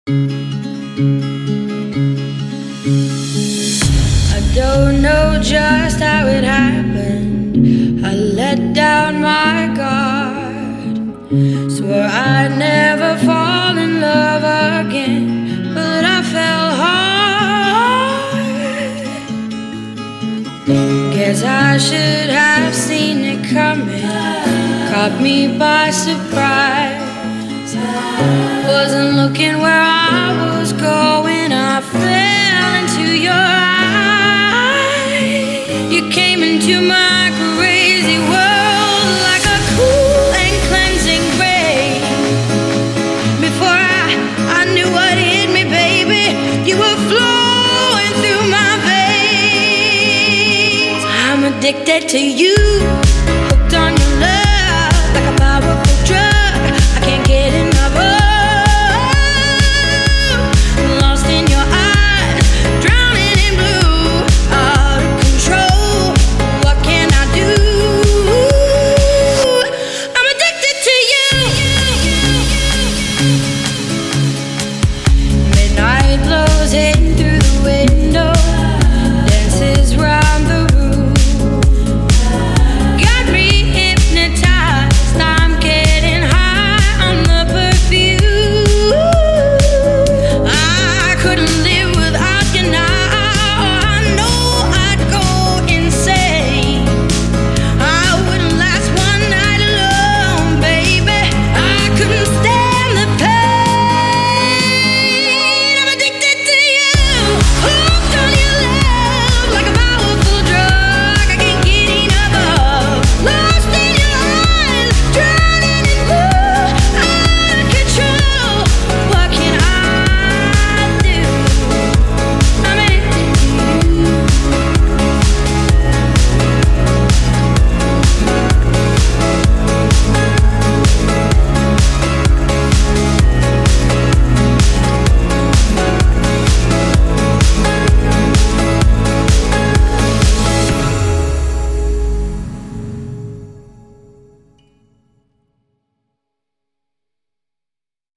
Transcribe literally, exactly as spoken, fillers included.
I don't know just how it happened. I let down my guard, swore I'd never fall in love again, but I fell hard. Guess I should have seen it coming, caught me by surprise. Wasn't looking where I was going, I fell into your eyes. You came into my crazy world like a cool and cleansing rain. Before I, I knew what hit me, baby, you were flowing through my veins. I'm addicted to you, hooked on your love like a powerful drug. I can't get enough of. Lost in your eyes, drowning in blue, out of control. What can I do? I'm addicted to you. Midnight blows in